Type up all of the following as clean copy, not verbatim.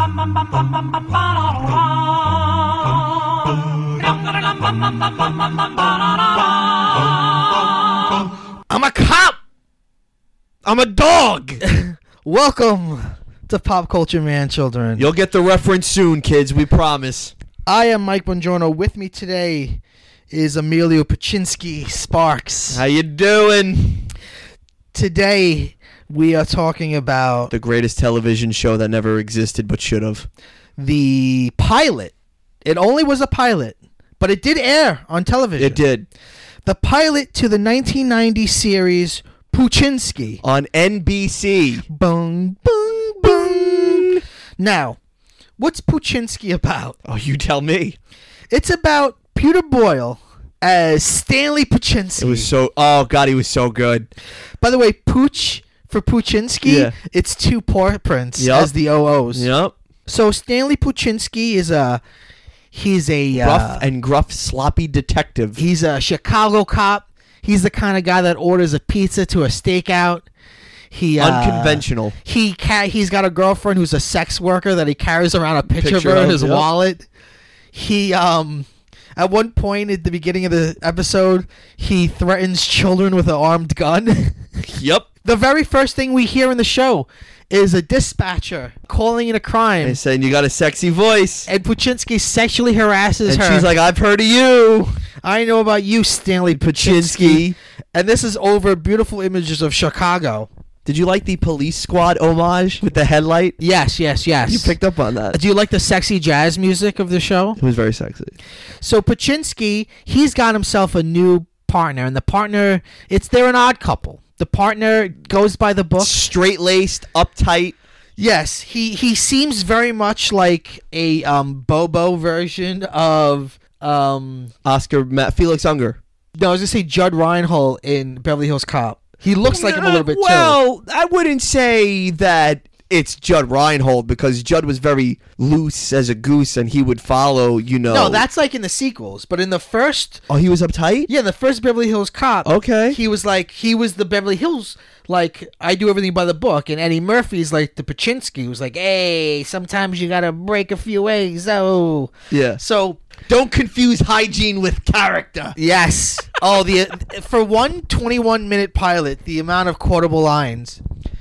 I'm a cop. I'm a dog. Welcome to Pop Culture Man, children. You'll get the reference soon, kids. We promise. I am Mike Bongiorno. With me today is Emilio Paczynski Sparks. How you doing? Today we are talking about The greatest television show that never existed but should have. the pilot. It only was a pilot, but it did air on television. It did. The pilot to the 1990 series Paczynski. On NBC. Boom, boom, boom. Now, what's Paczynski about? Oh, you tell me. It's about Peter Boyle as Stanley Paczynski. It was so... Oh, God, he was so good. By the way, Pooch for Paczynski, Yeah. it's two paw prints Yup. as the OOs. Yep. So Stanley Paczynski is he's a Rough and gruff, sloppy detective. he's a Chicago cop. He's the kind of guy that orders a pizza to a stakeout. He Unconventional. He's got a girlfriend who's a sex worker that he carries around a picture of her in his yep. wallet. He at one point at the beginning of the episode, he threatens children with an armed gun. Yep. The very first thing we hear in the show is a dispatcher calling in a crime. They saying you got a sexy voice. And Paczynski sexually harasses And her. she's like, I've heard of you. I know about you, Stanley Paczynski. And this is over beautiful images of Chicago. Did you like the Police Squad homage with the headlight? Yes. You picked up on that. Do you like the sexy jazz music of the show? It was very sexy. So Paczynski, he's got himself a new partner, and the partner, they're an odd couple. The partner goes by the book. Straight-laced, uptight. Yes, he seems very much like a Bobo version of Felix Unger. No, I was gonna say Judd Reinhold in Beverly Hills Cop. He looks like him a little bit too. Well, I wouldn't say that it's Judd Reinhold because Judd was very loose as a goose and he would follow, No, that's like in the sequels, but in the first, Oh, he was uptight? the first Beverly Hills Cop. Okay. He was the Beverly Hills, like, I do everything by the book, and Eddie Murphy's like the Paczynski, who's like, hey, sometimes you gotta break a few eggs. Oh, Yeah. so. Don't confuse hygiene with character. Yes. Oh, for one 21-minute pilot, the amount of quotable lines.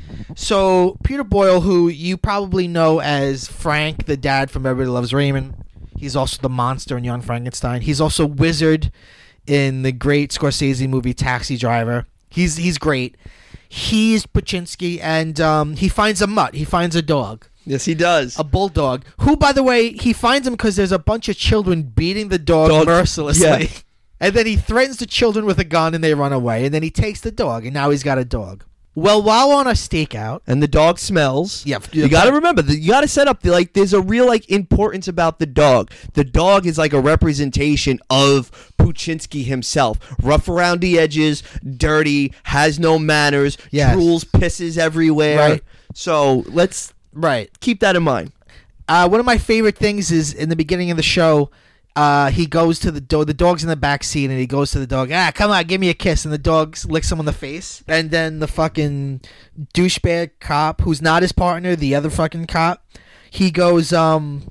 So Peter Boyle, who you probably know as Frank, the dad from Everybody Loves Raymond, he's also the monster in Young Frankenstein. He's also Wizard in the great Scorsese movie Taxi Driver. He's great. He's Paczynski, and he finds a mutt. He finds a dog. Yes, he does. A bulldog, who, by the way, he finds him because there's a bunch of children beating the dog mercilessly. Yeah. And then he threatens the children with a gun and they run away. And then he takes the dog, and now he's got a dog. Well, while on a stakeout... And the dog smells. Yeah. You got to remember, you got to set up, there's a real, importance about the dog. The dog is like a representation of Paczynski himself. Rough around the edges, dirty, has no manners, drools, pisses everywhere. Right. So, let's... Right. Keep that in mind. One of my favorite things is in the beginning of the show, he goes to the dog. The dog's in the back seat, and he goes to the dog. Come on, give me a kiss. And the dog licks him on the face. And then the fucking douchebag cop, who's not his partner, the other fucking cop, he goes, hey,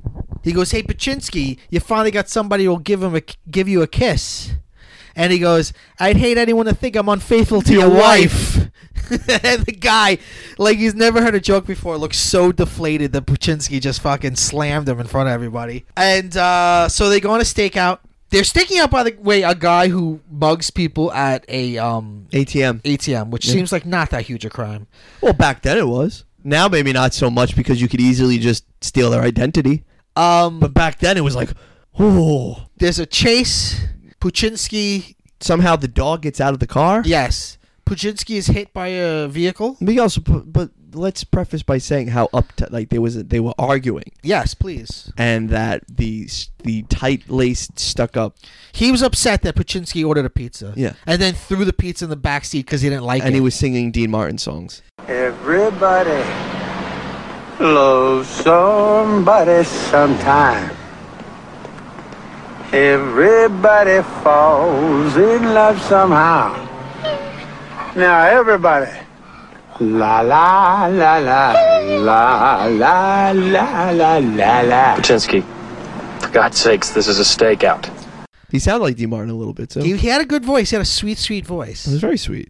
Paczynski, you finally got somebody who'll give you a kiss. And he goes, I'd hate anyone to think I'm unfaithful to your wife. And the guy, like he's never heard a joke before, looks so deflated that Paczynski just fucking slammed him in front of everybody. And so they go on a stakeout. They're staking out, by the way, a guy who mugs people at a ATM, which seems like not that huge a crime. Well, back then it was. Now maybe not so much because you could easily just steal their identity. But back then it was like, oh. There's a chase. Paczynski. Somehow the dog gets out of the car? Yes. Paczynski is hit by a vehicle. But let's preface by saying how they were arguing. Yes, please. And that the tight-laced, stuck-up. He was upset that Paczynski ordered a pizza. Yeah. And then threw the pizza in the backseat because he didn't like it. And he was singing Dean Martin songs. Everybody loves somebody sometime. Everybody falls in love somehow. Now, everybody La la la la la la la la la la. Puchinsky, for God's sakes, this is a stakeout. He sounded like D. Martin a little bit, too. He had a good voice. He had a sweet, sweet voice. It was very sweet.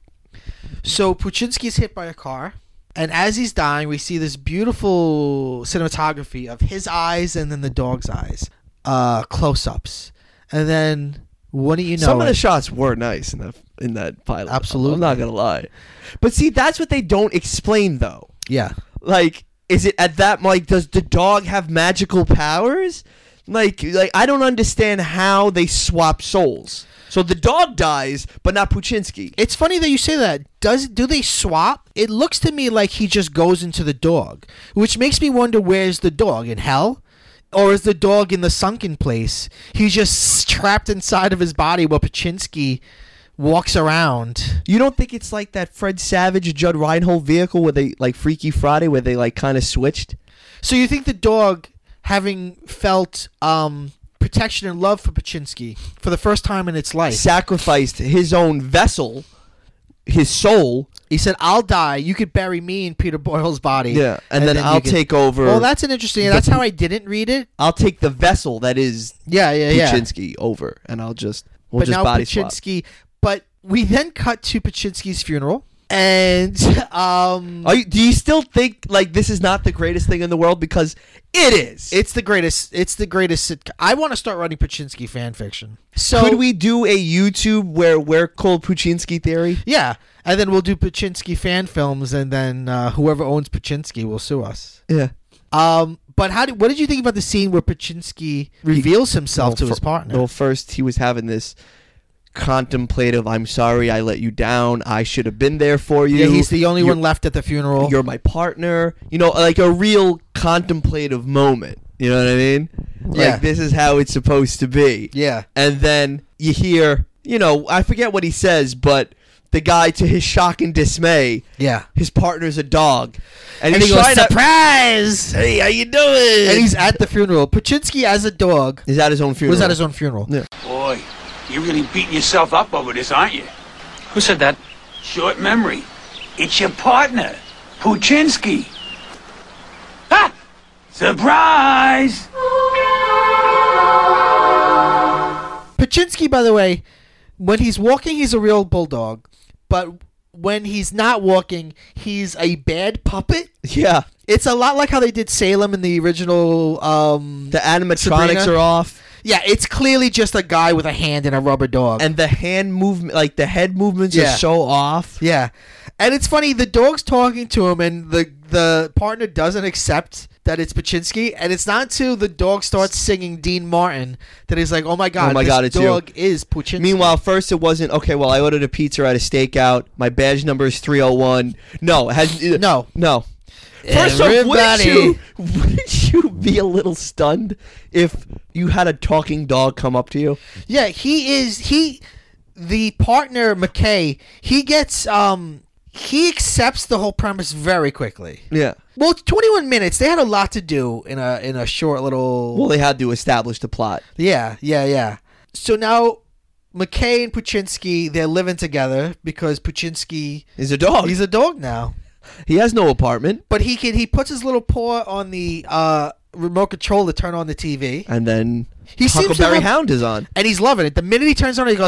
So Puchinsky's hit by a car, and as he's dying, we see this beautiful cinematography of his eyes and then the dog's eyes, close-ups, and then what do you know? Some of the shots were nice in that pilot. Absolutely. I'm not gonna lie, but see, that's what they don't explain though. Yeah. Like, is it at that? Like, does the dog have magical powers? Like I don't understand how they swap souls. So the dog dies, but not Puchinsky. It's funny that you say that. Do they swap? It looks to me like he just goes into the dog, which makes me wonder, where's the dog? In hell? Or is the dog in the sunken place? He's just trapped inside of his body while Puchinsky walks around. You don't think it's like that Fred Savage, Judd Reinhold vehicle where they, like Freaky Friday, where they like kind of switched? So you think the dog, having felt protection and love for Puchinsky for the first time in its life, sacrificed his own vessel, his soul. He said, "I'll die. You could bury me in Peter Boyle's body." Yeah, and then I'll take over. Well, that's an interesting. That's how I didn't read it. I'll take the vessel that is Puchinsky over, and we'll just body swap. Puchinsky. But we then cut to Puchinsky's funeral, and do you still think like this is not the greatest thing in the world? Because it is. It's the greatest. It's the greatest sitcom. I want to start writing Puchinsky fan fiction. So could we do a YouTube where we're called Puchinsky Theory? Yeah, and then we'll do Puchinsky fan films, and then whoever owns Puchinsky will sue us. Yeah. But what did you think about the scene where Puchinsky reveals himself to his partner? Well, first he was having this contemplative, I'm sorry I let you down, I should have been there for you. Yeah, he's the only one left at the funeral. You're my partner. You know, like a real contemplative moment. You know what I mean? Yeah. Like, this is how it's supposed to be. Yeah. And then you hear, I forget what he says, but the guy, to his shock and dismay, his partner's a dog. And he goes, surprise! Hey, how you doing? And he's at the funeral. Puchinsky as a dog. He's at his own funeral. Was at his own funeral. Yeah. Boy, you're really beating yourself up over this, aren't you? Who said that? Short memory. It's your partner, Puchinsky. Ha! Surprise! Puchinsky, by the way, when he's walking, he's a real bulldog. But when he's not walking, he's a bad puppet. Yeah. It's a lot like how they did Salem in the original the animatronics Sabrina. are off. Yeah, it's clearly just a guy with a hand and a rubber dog. And the hand movement, like the head movements are so off. Yeah. And it's funny, the dog's talking to him and the partner doesn't accept that it's Puchinsky, and it's not until the dog starts singing Dean Martin that he's like, oh my god, this it's dog you. is Puchinsky. Meanwhile, first it wasn't, okay, well, I ordered a pizza at a stakeout. My badge number is 301. No, it has... No. First off, wouldn't you be a little stunned if you had a talking dog come up to you? Yeah, the partner, McKay, he gets... he accepts the whole premise very quickly. Yeah. Well, 21 minutes. They had a lot to do in a short little... Well, they had to establish the plot. Yeah. So now, McKay and Puchinsky, they're living together because Puchinsky... is a dog. He's a dog now. He has no apartment. But he puts his little paw on the remote control to turn on the TV. And then He Huckleberry Hound is on. And he's loving it. The minute he turns on it, he goes...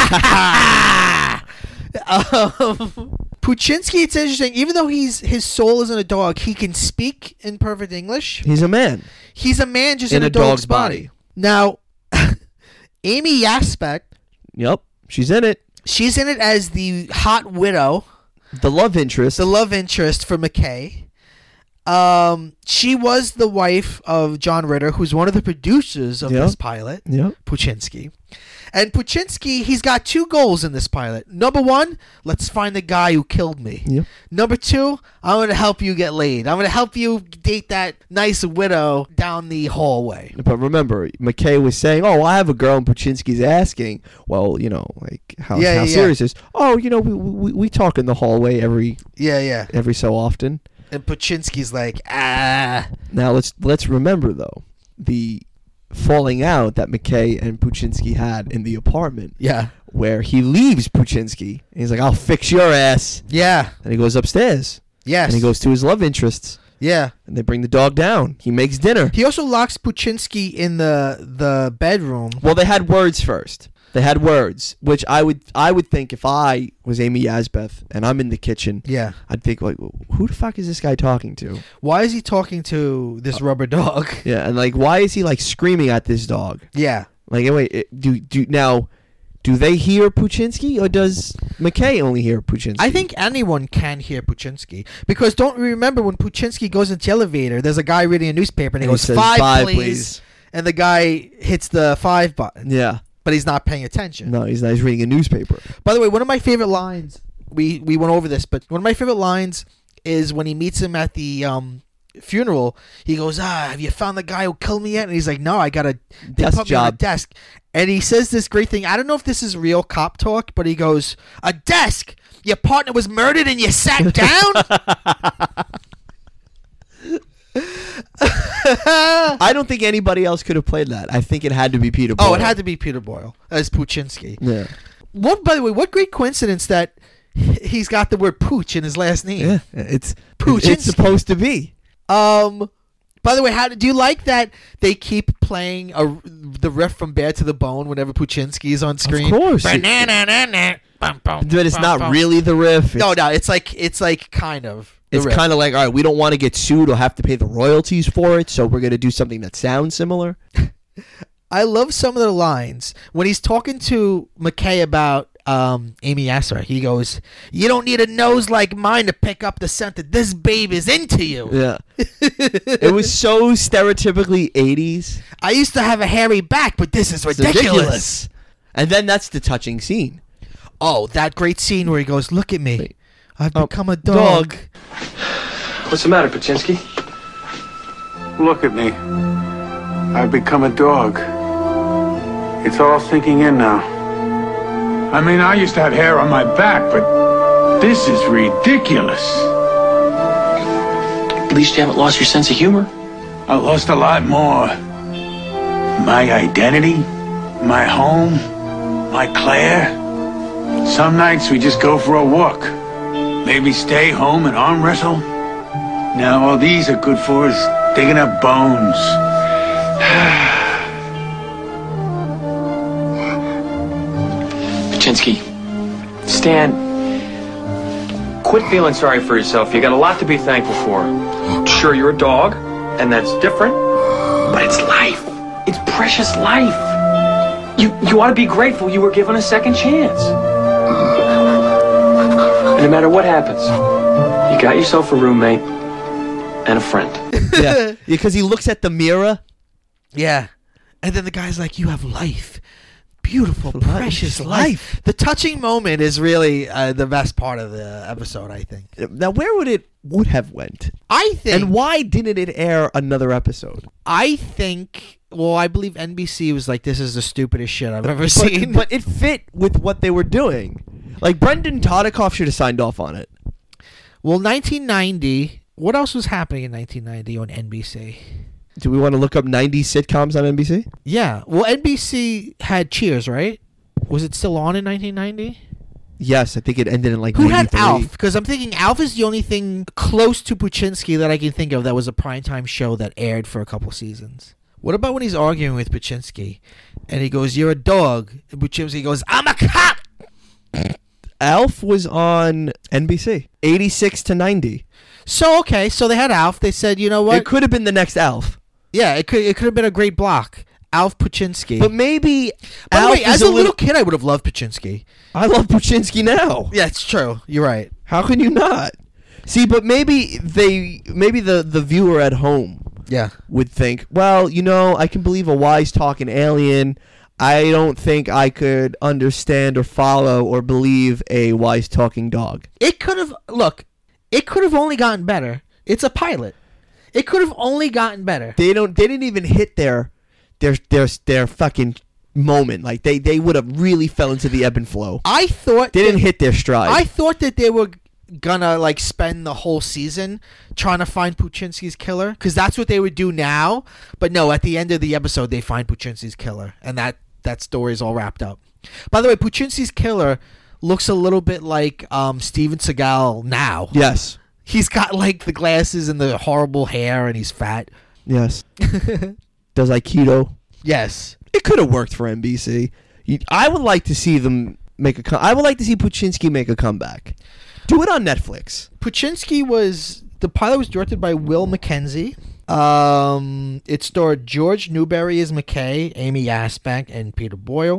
Puchinsky, it's interesting. Even though his soul isn't a dog, he can speak in perfect English. He's a man. He's a man just in a dog's body. Now, Amy Yasbeck. Yep, she's in it. She's in it as the hot widow. The love interest. The love interest for McKay. She was the wife of John Ritter, who's one of the producers of this pilot. Yep. Puchinsky. And Puchinsky, he's got two goals in this pilot. Number one, let's find the guy who killed me. Yep. Number two, I'm going to help you get laid. I'm going to help you date that nice widow down the hallway. But remember, McKay was saying, oh, I have a girl, and Puchinsky's asking, well, like, how serious is? Oh, we talk in the hallway every so often. And Puchinsky's like, ah. Now, let's remember, though, the falling out that McKay and Puchinsky had in the apartment. Yeah. Where he leaves Puchinsky, and he's like, I'll fix your ass. Yeah. And he goes upstairs. Yes. And he goes to his love interests, Yeah. and they bring the dog down. He makes dinner. He also locks Puchinsky in the bedroom. Well, they had words first. They had words, which I would think if I was Amy Yazbeth and I'm in the kitchen, Yeah. I'd think like, who the fuck is this guy talking to? Why is he talking to this rubber dog? Yeah, and like, why is he like screaming at this dog? Yeah. Like, wait, do they hear Puchinsky or does McKay only hear Puchinsky? I think anyone can hear Puchinsky because don't you remember when Puchinsky goes into the elevator, there's a guy reading a newspaper and he And he goes, says, five, "5, please. please." And the guy hits the 5 button, Yeah. but he's not paying attention. No, he's not. He's reading a newspaper. By the way, one of my favorite lines, we went over this, but one of my favorite lines is when he meets him at the funeral. He goes, have you found the guy who killed me yet? And he's like, no, I got a Desk put me on a job. desk. And he says this great thing. I don't know if this is real cop talk, but he goes, a desk? Your partner was murdered and you sat down? I don't think anybody else could have played that. I think it had to be Peter Boyle. Oh, it had to be Peter Boyle as Puchinsky. Yeah. By the way, what great coincidence that he's got the word pooch in his last name. Yeah. It's Puchinsky. supposed to be. By the way, do you like that they keep playing the riff from Bad to the Bone whenever Puchinsky is on screen? Of course. Banana, But it's not really the riff. No, it's like kind of. the It's riff. kind of like, all right, we don't want to get sued or have to pay the royalties for it, so we're going to do something that sounds similar. I love some of the lines when he's talking to McKay about Amy Asser. He goes, "You don't need a nose like mine to pick up the scent that this babe is into you." Yeah. It was so stereotypically 80s. I used to have a hairy back, but this is It's ridiculous. And then that's the touching scene. Oh, that great scene where he goes, "Look at me, Wait. I've Oh, become a dog." What's the matter, Pachinsky? Look at me. I've become a dog. It's all sinking in now. I mean, I used to have hair on my back, but this is ridiculous. At least you haven't lost your sense of humor. I lost a lot more. My identity, my home, my Claire. Some nights we just go for a walk. Maybe stay home and arm wrestle. Now all these are good for is digging up bones. Pachinsky, Stan, quit feeling sorry for yourself. You got a lot to be thankful for. Sure, you're a dog, and that's different, but it's life. It's precious life. You ought to be grateful you were given a second chance. And no matter what happens, you got yourself a roommate and a friend. Yeah. Because he looks at the mirror. Yeah, and then the guy's like, "You have life." Beautiful, precious life. The touching moment is really the best part of the episode, I think. Now, where would have went? I think, And why didn't it air another episode? I believe NBC was like, "This is the stupidest shit I've ever seen." But it fit with what they were doing. Like, Brendan Todikoff should have signed off on it. Well, 1990. What else was happening in 1990 on NBC? Do we want to look up 90s sitcoms on NBC? Yeah. Well, NBC had Cheers, right? Was it still on in 1990? Yes, I think it ended in like Who had 93. Alf? Because I'm thinking Alf is the only thing close to Puchinsky that I can think of that was a primetime show that aired for a couple seasons. What about when he's arguing with Puchinsky and he goes, "You're a dog," and Puchinsky goes, "I'm a cop." Alf was on NBC, 86 to 90. So okay, so they had Alf. They said, "You know what? It could have been the next Alf. Yeah, it could have been a great block." Alf Puchinsky. But maybe By the Alf way, is as a little kid, I would have loved Puchinsky. I love Puchinsky now. Yeah, it's true. You're right. How can you not? See, but maybe the viewer at home Yeah. would think, well, you know, I can believe a wise talking alien. I don't think I could understand or follow or believe a wise talking dog. It could have it could have only gotten better. It's a pilot. It could have only gotten better. They didn't even hit their fucking moment. Like they would have really fell into the ebb and flow. I thought They didn't hit their stride. I thought that they were gonna like spend the whole season trying to find Puchinsky's killer, because that's what they would do now. But no, at the end of the episode, they find Puchinsky's killer, and that story is all wrapped up. By the way, Puchinsky's killer looks a little bit like Steven Seagal now. Yes. He's got like the glasses and the horrible hair, and he's fat. Yes. Does Aikido. Yes. It could have worked for NBC. I would like to see them make I would like to see Puchinsky make a comeback. Do it on Netflix. The pilot was directed by Will Mackenzie. It starred George Newberry as McKay, Amy Asbeck, and Peter Boyle.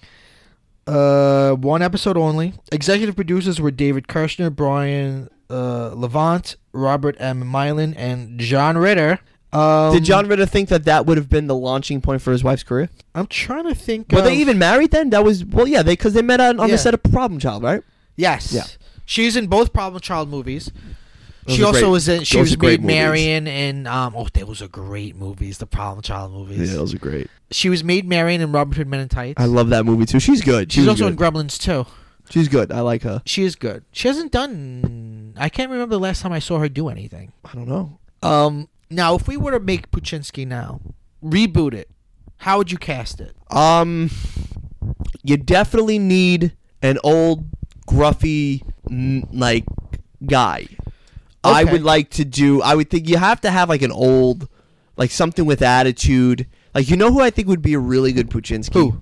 1 episode only. Executive producers were David Kirshner, Brian Levant, Robert M. Mylan, and John Ritter. Did John Ritter think that would have been the launching point for his wife's career? I'm trying to think. Were they even married then? That was because they met on the set of Problem Child, right? Yes. Yeah. She's in both Problem Child movies. Those She are also great- was in. She those was are great Maid movies. Marian in. Those are great movies. The Problem Child movies. Yeah, those are great. She was Maid Marian in Robin Hood Men in Tights. I love that movie too. She's good. She's She was also good. in Gremlins too. She's good. I like her. She is good. She hasn't done. I can't remember the last time I saw her do anything. I don't know. Now, if we were to make Puchinsky now, reboot it, how would you cast it? You definitely need an old, gruffy, like guy. I Okay. would like to do. I would think you have to have like an old, like something with attitude. Like who I think would be a really good Puchinsky? Who?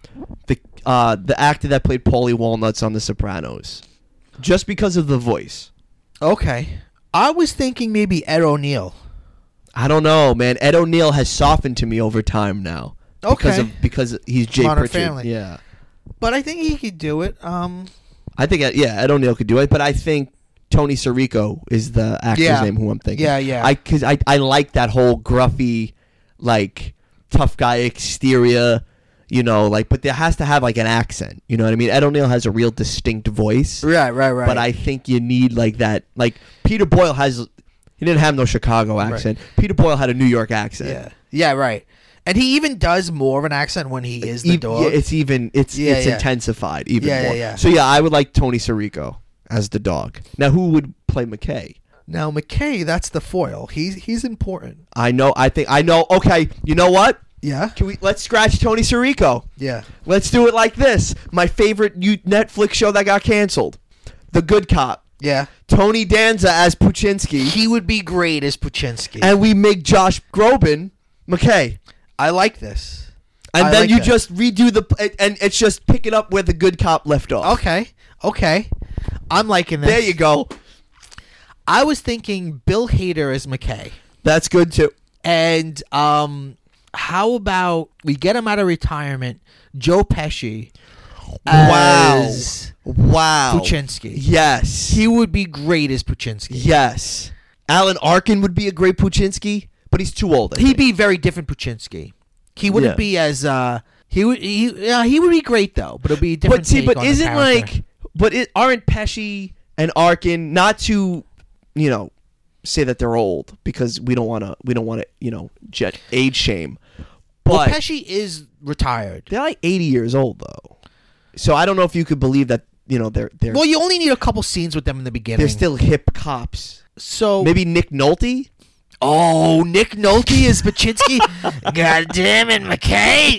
The actor that played Paulie Walnuts on The Sopranos, just because of the voice. Okay. I was thinking maybe Ed O'Neill. I don't know, man. Ed O'Neill has softened to me over time now. Okay. Because he's Jay Modern Pritchard. Family. Yeah. But I think he could do it. I think Ed O'Neill could do it, but I think Tony Sirico is the actor's Yeah. name who I'm thinking. Yeah. Because I like that whole gruffy, like tough guy exterior, but there has to have like an accent. You know what I mean? Ed O'Neill has a real distinct voice. Right. But I think you need like that. Like Peter Boyle he didn't have no Chicago accent. Peter Boyle had a New York accent. Yeah, right. And he even does more of an accent when he is the dog. Yeah, it's Yeah. intensified even more. Yeah. So I would like Tony Sirico as the dog. Now who would play McKay? Now, McKay, that's the foil. He's important. I know. Okay, you know what? Yeah? Let's scratch Tony Sirico. Yeah. Let's do it like this. My favorite Netflix show that got canceled, The Good Cop. Yeah. Tony Danza as Puchinsky, He would be great as Puchinsky. and we make Josh Groban McKay. I like this. And I then like you that. just redo and it's just pick it up where The Good Cop left off. Okay. I'm liking this. There you go. I was thinking Bill Hader as McKay. That's good too. And how about we get him out of retirement, Joe Pesci as Wow. Puchinsky. Yes. He would be great as Puchinsky. Yes. Alan Arkin would be a great Puchinsky, but he's too old. I He'd think. be very different Puchinsky. He wouldn't Yeah. be as he would be great though, but it'd be a different. But see, take but on the isn't character. aren't Pesci and Arkin, not to, say that they're old, because we don't want to, jet age shame. Well, But Pesci is retired. they're like 80 years old though. So I don't know if you could believe that, they're Well, you only need a couple scenes with them in the beginning. they're still hip cops. so Maybe Nick Nolte? Oh, Nick Nolte is Puchinsky. God damn it, McKay!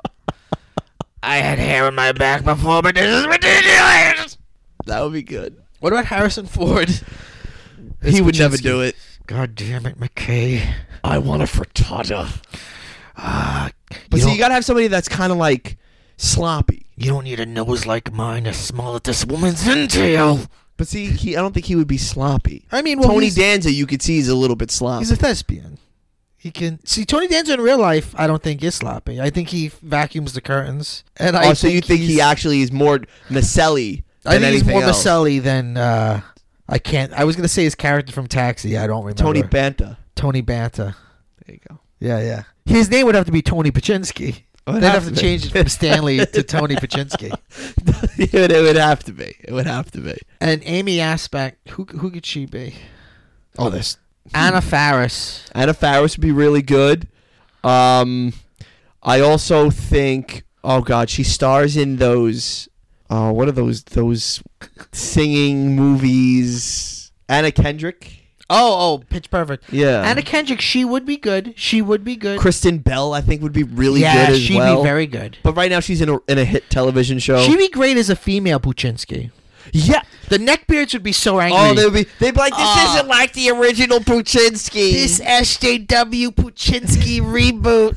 I had hair on my back before, but this is ridiculous. That would be good. What about Harrison Ford? He would never do it. God damn it, McKay! I want a frittata. But But see, you gotta have somebody that's kind of like sloppy. you don't need a nose like mine to smell at this woman's entail. But see, I don't think he would be sloppy. I mean, well, Tony he's, Danza, you could see he's a little bit sloppy. he's a thespian. He can see Tony Danza in real life. I don't think is sloppy. I think he vacuums the curtains. And I so you think he he's- actually is more Naselli I than think he's anything more else? Maselli than I can't. I was gonna say his character from Taxi. I don't remember. Tony Banta. Tony Banta. There you go. Yeah. His name would have to be Tony Pachinsky. It would They'd have have to to be. change it from Stanley to Tony Pachinsky. it would have to be. It would have to be. And Amy Asbeck, who could she be? Oh, this Anna Faris. Anna Faris would be really good. I also think. Oh God, she stars in those. What are those singing movies? Anna Kendrick. Oh, Pitch Perfect. Yeah. Anna Kendrick, she would be good. Kristen Bell, I think, would be really yeah, good as well. she'd be very good. But right now she's in a hit television show. She'd be great as a female Puchinsky. Yeah. The neckbeards would be so angry. Oh, they'd be like, this isn't like the original Puchinsky. This SJW Puchinsky reboot.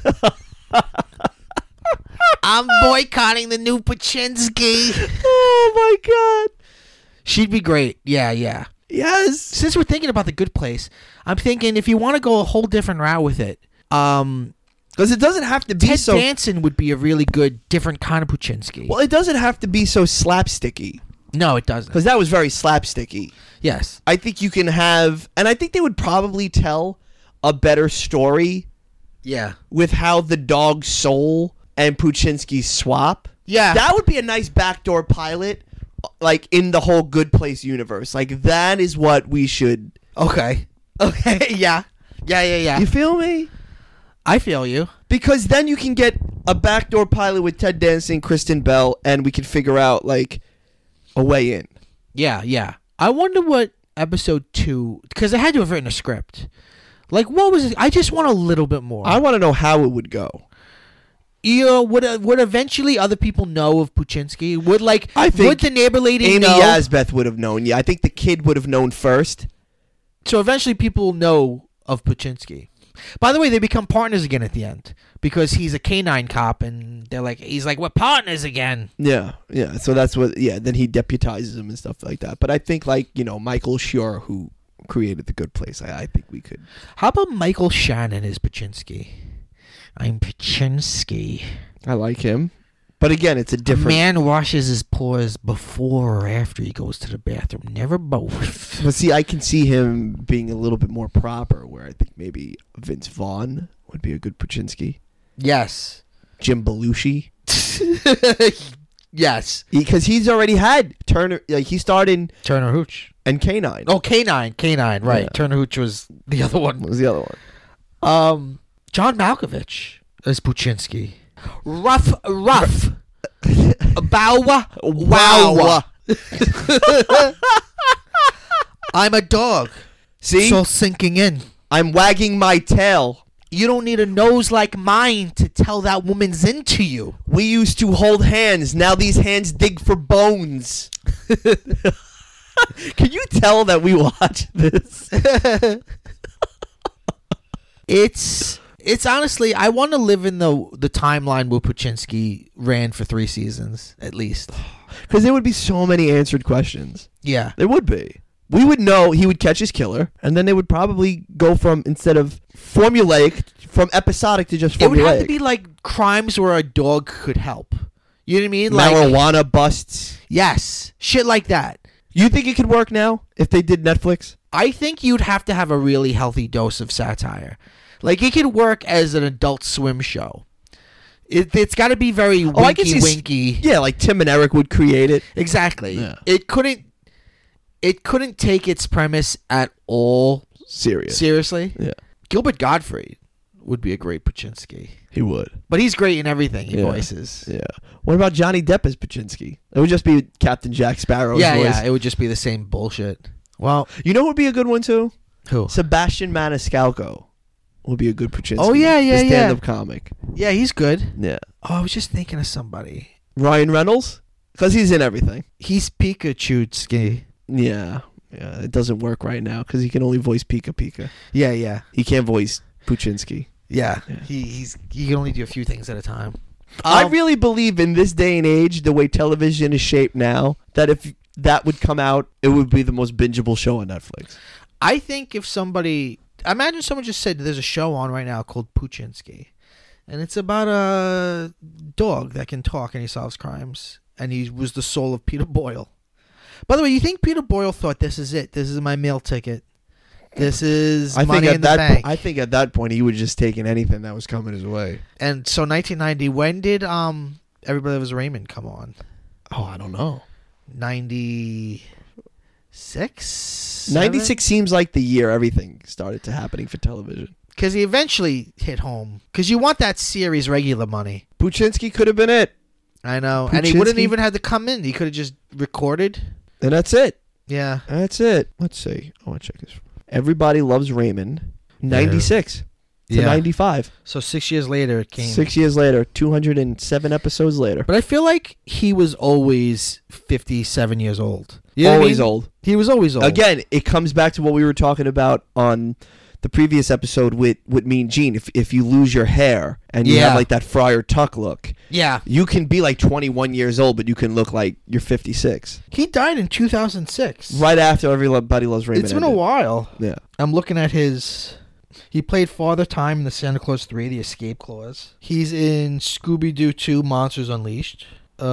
I'm boycotting the new Puchinsky. Oh my God. She'd be great. Yeah, yeah. Yes. Since we're thinking about The Good Place, I'm thinking if you want to go a whole different route with it, because it doesn't have to be Ted so. Danson would be a really good, different kind of Puchinsky. Well, it doesn't have to be so slapsticky. No, it doesn't. Because that was very slapsticky. Yes. I think you can have, and I think they would probably tell a better story Yeah. with how the dog's soul and Puchinsky swap. Yeah. That would be a nice backdoor pilot, like in the whole Good Place universe. Like that is what we should. Okay. Okay. Yeah. Yeah. You feel me? I feel you. Because then you can get a backdoor pilot with Ted Danson, Kristen Bell, and we can figure out like a way in. Yeah. I wonder what episode 2, because I had to have written a script. Like, what was it? I just want a little bit more. I want to know how it would go. You know, would eventually other people know of Puchinsky? Would think the neighbor lady Amy know? Asbeth would have known. Yeah, I think the kid would have known first. So eventually people know of Puchinsky. By the way, they become partners again at the end because he's a canine cop, and he's like, we're partners again. Yeah. So that's what. Yeah. Then he deputizes him and stuff like that. But I think Michael Schur, who created The Good Place, I think we could. How about Michael Shannon as Puchinsky? I'm Puchinsky. I like him. But again, it's a A different. man washes his paws before or after he goes to the bathroom. Never both. But see, I can see him being a little bit more proper, where I think maybe Vince Vaughn would be a good Puchinsky. Yes. Jim Belushi. Yes. Because he's already had Turner. Like he starred in Turner Hooch. and Canine. Oh, Canine, right. Yeah. Turner Hooch was the other one. What was the other one? John Malkovich as Puchinsky. Rough. Bow. Wow. I'm a dog. See? So sinking in. I'm wagging my tail. You don't need a nose like mine to tell that woman's into you. We used to hold hands. Now these hands dig for bones. Can you tell that we watch this? It's honestly, I want to live in the timeline where Puchinsky ran for 3 seasons, at least. Because there would be so many answered questions. Yeah. There would be. We would know he would catch his killer, and then they would probably go from, instead of formulaic, from episodic to just formulaic. It would have to be like crimes where a dog could help. You know what I mean? Like marijuana busts. Yes. Shit like that. You think it could work now if they did Netflix? I think you'd have to have a really healthy dose of satire. Like, it could work as an Adult Swim show. It's got to be very I can see winky. Yeah, like Tim and Eric would create it. Exactly. Yeah. It couldn't take its premise at all Serious. seriously. Yeah. Gilbert Gottfried would be a great Puchinsky. He would. But he's great in everything he Yeah. voices. Yeah. What about Johnny Depp as Puchinsky? It would just be Captain Jack Sparrow's voice. Yeah, it would just be the same bullshit. Well, You know who would be a good one too? who? Sebastian Maniscalco would be a good Puchinsky. Oh, yeah, the stand-up comic. Yeah, he's good. Yeah. Oh, I was just thinking of somebody. Ryan Reynolds? Because he's in everything. He's Pikachu-ski. Yeah. Yeah, it doesn't work right now because he can only voice Pika. Yeah. He can't voice Puchinsky. Yeah. He can only do a few things at a time. I really believe in this day and age, the way television is shaped now, that if that would come out, it would be the most bingeable show on Netflix. I think if somebody... Imagine someone just said there's a show on right now called Puchinsky. And it's about a dog that can talk and he solves crimes. And he was the soul of Peter Boyle. By the way, you think Peter Boyle thought, this is it? This is my meal ticket. This is money in the bank. I think at that point he would just taken anything that was coming his way. And so 1990, when did Everybody Loves Raymond come on? Oh, I don't know. 96? 96 seems like the year everything started to happening for television. Because he eventually hit home. Because you want that series regular money. Puchinsky could have been it. I know. And he wouldn't Puchinsky? even have to come in. He could have just recorded. And that's it. Yeah. That's it. Let's see. I want to check this. Everybody Loves Raymond. 96. to 95. So 6 years later it came. 6 years later, 207 episodes later. But I feel like he was always 57 years old. You know what I Always mean? old. He was always old. Again, it comes back to what we were talking about on the previous episode with Mean Gene. If you lose your hair and you have like that Friar Tuck look, Yeah. you can be like 21 years old, but you can look like you're 56. He died in 2006. Right after Everybody Loves Raymond. It's been a ended. while. Yeah. I'm looking at his... He played Father Time in the Santa Claus 3, The Escape Clause. He's in Scooby-Doo 2, Monsters Unleashed.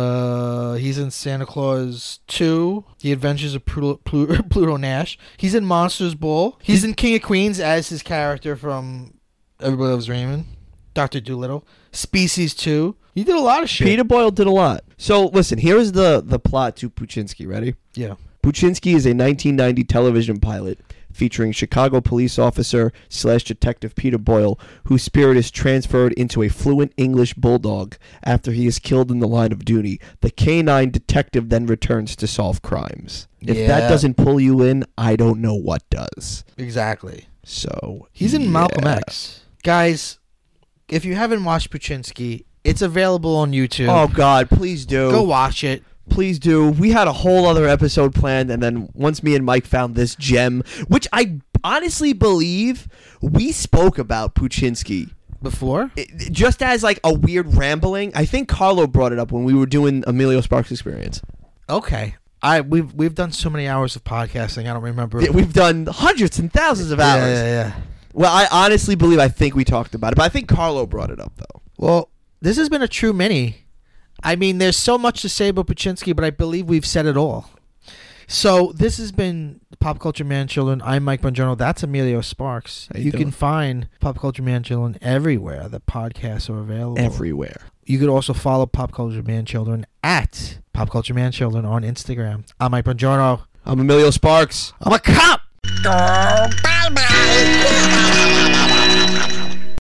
He's in Santa Claus 2, The Adventures of Pluto Nash. He's in Monsters Ball. He's in King of Queens as his character from Everybody Loves Raymond. Dr. Dolittle. Species 2. He did a lot of shit. Peter Boyle did a lot. So listen, here's the plot to Puchinsky. Ready? Yeah. Puchinsky is a 1990 television pilot featuring Chicago police officer / detective Peter Boyle, whose spirit is transferred into a fluent English bulldog after he is killed in the line of duty. The canine detective then returns to solve crimes. If that doesn't pull you in, I don't know what does. Exactly. So He's in Malcolm yeah. X. Guys, if you haven't watched Puchinsky, it's available on YouTube. Oh God, please do. Go watch it. Please do. We had a whole other episode planned, and then once me and Mike found this gem, which I honestly believe we spoke about Puchinsky Before? just as like a weird rambling. I think Carlo brought it up when we were doing Emilio Sparks Experience. Okay. We've done so many hours of podcasting, I don't remember. We've done hundreds and thousands of hours. Yeah. Well, I honestly believe I think we talked about it, but I think Carlo brought it up though. Well, this has been a true mini. I mean, there's so much to say about Puchinsky, but I believe we've said it all. So this has been Pop Culture Man Children. I'm Mike Bongiorno. That's Emilio Sparks. You can find Pop Culture Man Children everywhere the podcasts are available. Everywhere. You could also follow Pop Culture Man Children at Pop Culture Man Children on Instagram. I'm Mike Bongiorno. I'm Emilio Sparks. I'm a cop. Oh, bye-bye.